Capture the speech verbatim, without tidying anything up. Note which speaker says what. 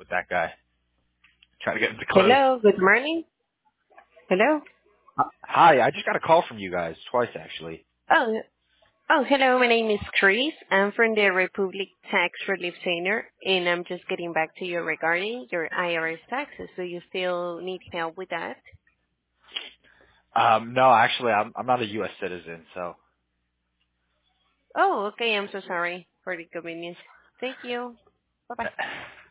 Speaker 1: with that guy. Trying to get him to close.
Speaker 2: Hello, good morning. Hello.
Speaker 1: Hi, I just got a call from you guys twice actually.
Speaker 2: Oh, oh, hello. My name is Chris. I'm from the Republic Tax Relief Center, and I'm just getting back to you regarding your I R S taxes. Do you still need help with that?
Speaker 1: Um, no, actually, I'm I'm not a U S citizen, so.
Speaker 2: Oh, okay. I'm so sorry for the inconvenience. Thank you. Bye bye.